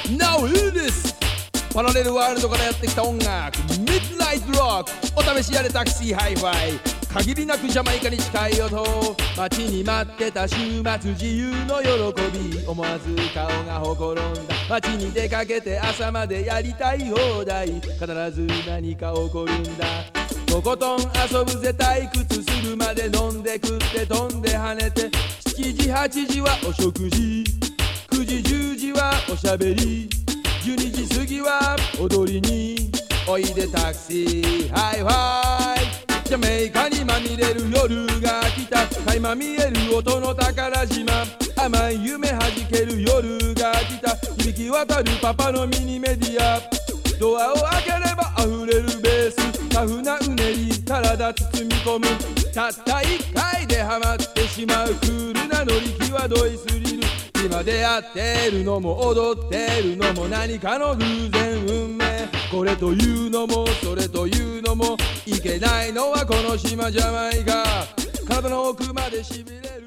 Now hear this パラレルワールドからやってきた音楽 Midnight Rock お試しやれタクシーハイファイ限りなくジャマイカに近い音待ちに待ってた週末自由の喜び思わず顔がほころんだ街に出かけて朝までやりたい放題必ず何か起こるんだとことん遊ぶぜ退屈するまで飲んで食って飛んで跳ねて7時8時はお食事9時10時はおしゃべり12時過ぎは踊りにおいでタクシーハイファイジャメイカにまみれる夜が来た垣間見える音の宝島甘い夢はじける夜が来た響き渡るパパのミニメディアドアを開ければ溢れるベースタフなうねり体包み込むたった一回でハマってしまうクールな乗り際どいスリル今出会ってるのも踊ってるのも何かの偶然運命これというのもそれというのもいけないのはこの島ジャマイカ体の奥までしびれる